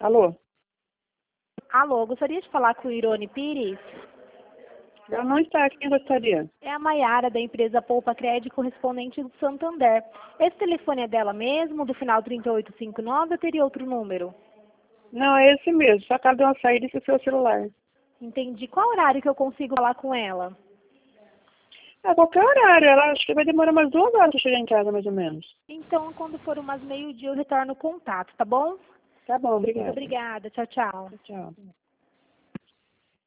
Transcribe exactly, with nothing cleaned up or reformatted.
Alô? Alô, gostaria de falar com o Irone Pires? Ela não está aqui, quem gostaria? É a Maiara, da empresa Poupa Crédito, correspondente do Santander. Esse telefone é dela mesmo, do final trinta e oito cinquenta e nove, ou teria outro número? Não, é esse mesmo, só que ela deu uma saída e esqueceu o celular. Entendi. Qual horário que eu consigo falar com ela? A qualquer horário, ela acho que vai demorar umas duas horas para chegar em casa, mais ou menos. Então, quando for umas meio-dia, eu retorno o contato, tá bom? Tá bom, Muito obrigada. obrigada. Tchau, tchau. Tchau.